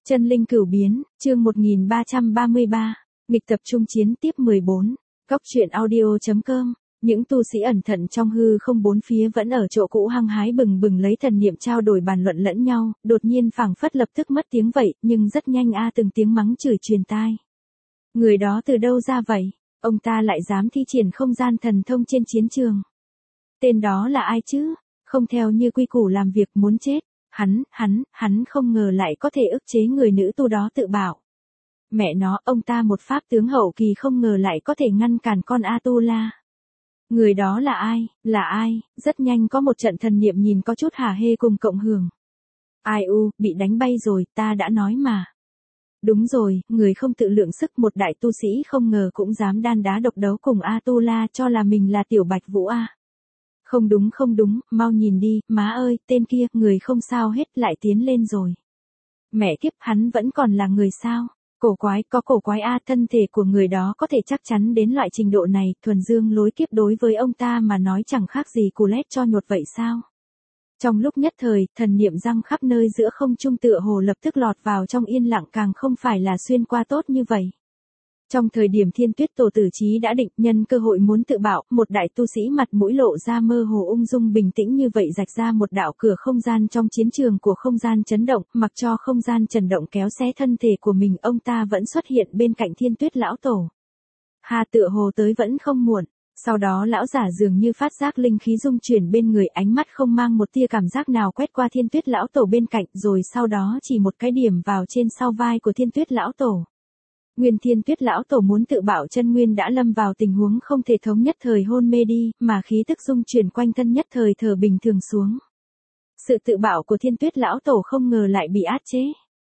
Chân linh cửu biến, chương 1333, nghịch tập trung chiến tiếp 14, Cóc truyện audio.com. Những tu sĩ ẩn thận trong hư không bốn phía vẫn ở chỗ cũ hăng hái bừng bừng lấy thần niệm trao đổi bàn luận lẫn nhau, đột nhiên phảng phất lập tức mất tiếng vậy, nhưng rất nhanh từng tiếng mắng chửi truyền tai. Người đó từ đâu ra vậy? Ông ta lại dám thi triển không gian thần thông trên chiến trường. Tên đó là ai chứ? Không theo như quy củ làm việc muốn chết. Hắn không ngờ lại có thể ức chế người nữ tu đó tự bảo. Mẹ nó, ông ta một pháp tướng hậu kỳ không ngờ lại có thể ngăn cản con A-tu-la. Người đó là ai? Rất nhanh có một trận thần niệm nhìn có chút hả hê cùng cộng hưởng. Ai bị đánh bay rồi, ta đã nói mà. Đúng rồi, người không tự lượng sức, một đại tu sĩ không ngờ cũng dám đan đá độc đấu cùng A-tu-la, cho là mình là tiểu Bạch Vũ a. Không đúng, mau nhìn đi, má ơi, tên kia, người không sao hết, lại tiến lên rồi. Mẹ kiếp, hắn vẫn còn là người sao? Cổ quái thân thể của người đó có thể chắc chắn đến loại trình độ này, thuần dương lối kiếp đối với ông ta mà nói chẳng khác gì cù lét cho nhột vậy sao? Trong lúc nhất thời, thần niệm răng khắp nơi giữa không trung tựa hồ lập tức lọt vào trong yên lặng, càng không phải là xuyên qua tốt như vậy. Trong thời điểm Thiên Tuyết Tổ tử chí đã định, nhân cơ hội muốn tự bạo, một đại tu sĩ mặt mũi lộ ra mơ hồ ung dung bình tĩnh như vậy rạch ra một đạo cửa không gian trong chiến trường của không gian chấn động, mặc cho không gian chấn động kéo xé thân thể của mình, ông ta vẫn xuất hiện bên cạnh Thiên Tuyết lão tổ. Tựa hồ tới vẫn không muộn. Sau đó lão giả dường như phát giác linh khí dung chuyển bên người, ánh mắt không mang một tia cảm giác nào quét qua Thiên Tuyết lão tổ bên cạnh, rồi sau đó chỉ một cái điểm vào trên sau vai của Thiên Tuyết lão tổ. Nguyên Thiên Tuyết lão tổ muốn tự bạo chân nguyên đã lâm vào tình huống không thể thống nhất thời hôn mê đi, mà khí tức dung chuyển quanh thân nhất thời thở bình thường xuống. Sự tự bạo của Thiên Tuyết lão tổ không ngờ lại bị áp chế.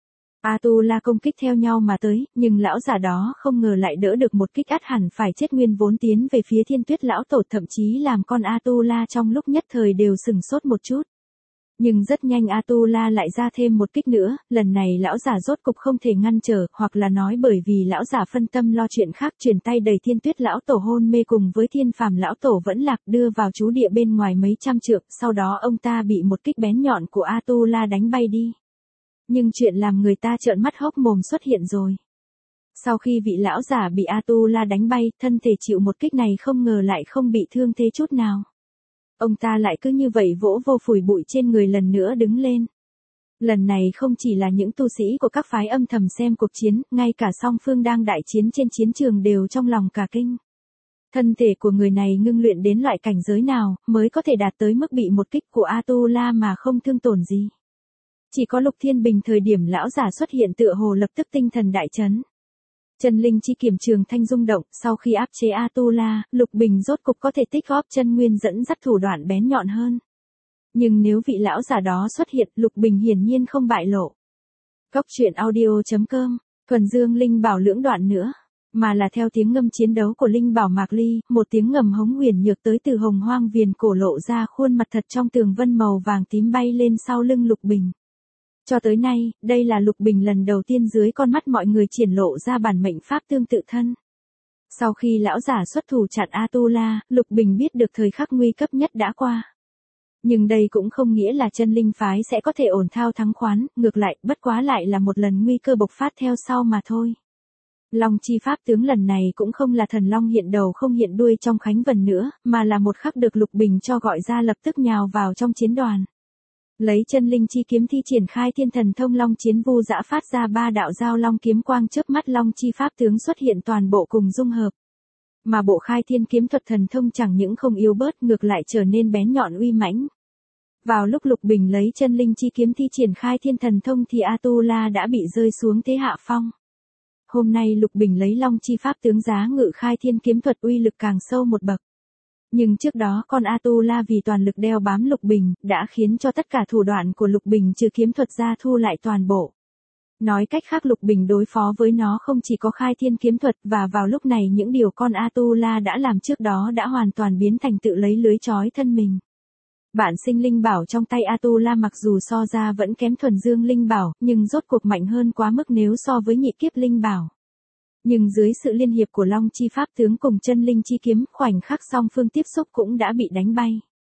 A-tu-la công kích theo nhau mà tới, nhưng lão giả đó không ngờ lại đỡ được một kích, ắt hẳn phải chết nguyên vốn tiến về phía Thiên Tuyết lão tổ, thậm chí làm con A-tu-la trong lúc nhất thời đều sửng sốt một chút. Nhưng rất nhanh A-tu-la lại ra thêm một kích nữa, lần này lão giả rốt cục không thể ngăn trở, hoặc là nói bởi vì lão giả phân tâm lo chuyện khác, chuyển tay đẩy Thiên Tuyết lão tổ hôn mê cùng với Thiên Phàm lão tổ vẫn lạc đưa vào trú địa bên ngoài mấy trăm trượng, sau đó ông ta bị một kích bén nhọn của A-tu-la đánh bay đi. Nhưng chuyện làm người ta trợn mắt hốc mồm xuất hiện rồi. Sau khi vị lão giả bị A-tu-la đánh bay, thân thể chịu một kích này không ngờ lại không bị thương thế chút nào. Ông ta lại cứ như vậy vỗ vô phủi bụi trên người lần nữa đứng lên. Lần này không chỉ là những tu sĩ của các phái âm thầm xem cuộc chiến, ngay cả song phương đang đại chiến trên chiến trường đều trong lòng cả kinh. Thân thể của người này ngưng luyện đến loại cảnh giới nào mới có thể đạt tới mức bị một kích của A-tu-la mà không thương tổn gì. Chỉ có Lục Thiên Bình thời điểm lão giả xuất hiện tựa hồ lập tức tinh thần đại chấn. Chân linh chi kiểm trường thanh rung động, sau khi áp chế A-tu-la, Lục Bình rốt cục có thể tích góp chân nguyên dẫn dắt thủ đoạn bén nhọn hơn. Nhưng nếu vị lão giả đó xuất hiện, Lục Bình hiển nhiên không bại lộ. Cóc truyện audio.com, thuần dương linh bảo lưỡng đoạn nữa, mà là theo tiếng ngâm chiến đấu của linh bảo Mạc Ly, một tiếng ngầm hống huyền nhược tới từ hồng hoang viền cổ lộ ra khuôn mặt thật trong tường vân màu vàng tím bay lên sau lưng Lục Bình. Cho tới nay, đây là Lục Bình lần đầu tiên dưới con mắt mọi người triển lộ ra bản mệnh pháp tương tự thân. Sau khi lão giả xuất thủ chặn A-tu-la, Lục Bình biết được thời khắc nguy cấp nhất đã qua. Nhưng đây cũng không nghĩa là chân linh phái sẽ có thể ổn thao thắng khoán, ngược lại, bất quá lại là một lần nguy cơ bộc phát theo sau mà thôi. Long chi pháp tướng lần này cũng không là thần long hiện đầu không hiện đuôi trong khánh vần nữa, mà là một khắc được Lục Bình cho gọi ra lập tức nhào vào trong chiến đoàn. Lấy chân linh chi kiếm thi triển khai thiên thần thông long chiến vu dã phát ra 3 đạo giao long kiếm quang, chớp mắt long chi pháp tướng xuất hiện toàn bộ cùng dung hợp. Mà bộ khai thiên kiếm thuật thần thông chẳng những không yếu bớt, ngược lại trở nên bén nhọn uy mãnh. Vào lúc Lục Bình lấy chân linh chi kiếm thi triển khai thiên thần thông thì A-tu-la đã bị rơi xuống thế hạ phong. Hôm nay Lục Bình lấy long chi pháp tướng giá ngự khai thiên kiếm thuật uy lực càng sâu một bậc. Nhưng trước đó con A-tu-la vì toàn lực đeo bám Lục Bình, đã khiến cho tất cả thủ đoạn của Lục Bình trừ kiếm thuật ra thu lại toàn bộ. Nói cách khác Lục Bình đối phó với nó không chỉ có khai thiên kiếm thuật, và vào lúc này những điều con A-tu-la đã làm trước đó đã hoàn toàn biến thành tự lấy lưới trói thân mình. Bản sinh linh bảo trong tay A-tu-la mặc dù so ra vẫn kém thuần dương linh bảo, nhưng rốt cuộc mạnh hơn quá mức nếu so với nhị kiếp linh bảo. Nhưng dưới sự liên hiệp của long chi pháp tướng cùng chân linh chi kiếm, khoảnh khắc song phương tiếp xúc cũng đã bị đánh bay.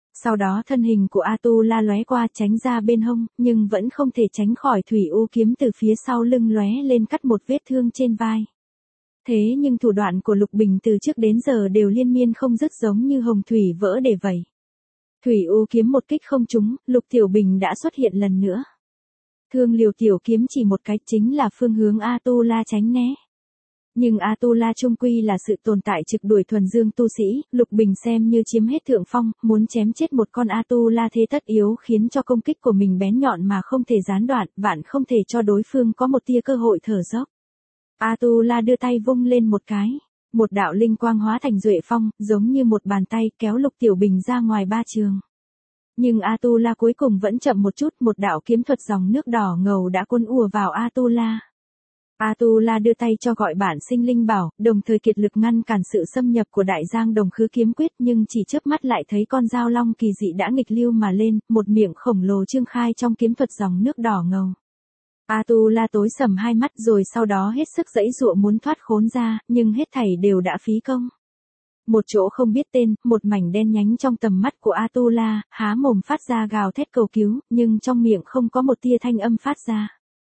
Sau đó thân hình của Atula lóe qua tránh ra bên hông, nhưng vẫn không thể tránh khỏi thủy u kiếm từ phía sau lưng lóe lên cắt một vết thương trên vai. Thế nhưng thủ đoạn của Lục Bình từ trước đến giờ đều liên miên không dứt giống như hồng thủy vỡ để vẩy. Thủy u kiếm một kích không trúng, Lục Tiểu Bình đã xuất hiện lần nữa. Thương liều tiểu kiếm chỉ một cái chính là phương hướng Atula tránh né. Nhưng Atula trung quy là sự tồn tại trực đuổi thuần dương tu sĩ, Lục Bình xem như chiếm hết thượng phong, muốn chém chết một con Atula thế tất yếu khiến cho công kích của mình bén nhọn mà không thể gián đoạn, vạn không thể cho đối phương có một tia cơ hội thở dốc. Atula đưa tay vung lên một cái, một đạo linh quang hóa thành duệ phong, giống như một bàn tay kéo Lục Tiểu Bình ra ngoài ba trường. Nhưng Atula cuối cùng vẫn chậm một chút, một đạo kiếm thuật dòng nước đỏ ngầu đã cuốn ùa vào Atula. Atula đưa tay cho gọi bản sinh linh bảo, đồng thời kiệt lực ngăn cản sự xâm nhập của đại giang đồng khứ kiếm quyết, nhưng chỉ chớp mắt lại thấy con dao long kỳ dị đã nghịch lưu mà lên, một miệng khổng lồ trương khai trong kiếm thuật dòng nước đỏ ngầu. Atula tối sầm hai mắt rồi sau đó hết sức giãy giụa muốn thoát khốn ra, nhưng hết thảy đều đã phí công. Một chỗ không biết tên, một mảnh đen nhánh trong tầm mắt của Atula, há mồm phát ra gào thét cầu cứu, nhưng trong miệng không có một tia thanh âm phát ra.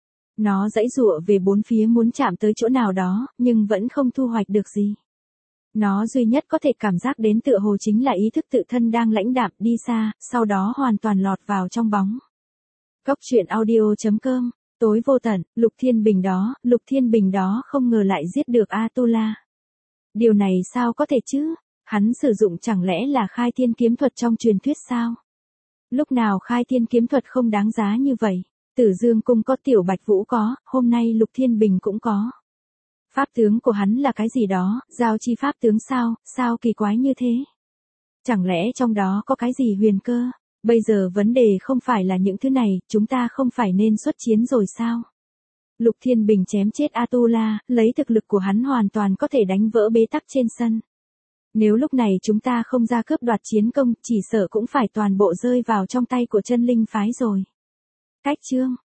Nó giãy giụa về bốn phía muốn chạm tới chỗ nào đó, nhưng vẫn không thu hoạch được gì. Nó duy nhất có thể cảm giác đến tựa hồ chính là ý thức tự thân đang lãnh đạm đi xa, sau đó hoàn toàn lọt vào trong bóng. Cốc truyện audio.com, tối vô tận, Lục Thiên Bình đó không ngờ lại giết được Atula. Điều này sao có thể chứ? Hắn sử dụng chẳng lẽ là khai thiên kiếm thuật trong truyền thuyết sao? Lúc nào khai thiên kiếm thuật không đáng giá như vậy? Tử Dương Cung có, Tiểu Bạch Vũ có, hôm nay Lục Thiên Bình cũng có. Pháp tướng của hắn là cái gì đó, giao chi pháp tướng sao kỳ quái như thế? Chẳng lẽ trong đó có cái gì huyền cơ? Bây giờ vấn đề không phải là những thứ này, chúng ta không phải nên xuất chiến rồi sao? Lục Thiên Bình chém chết Atula, lấy thực lực của hắn hoàn toàn có thể đánh vỡ bế tắc trên sân. Nếu lúc này chúng ta không ra cướp đoạt chiến công, chỉ sợ cũng phải toàn bộ rơi vào trong tay của chân linh phái rồi. Cách chương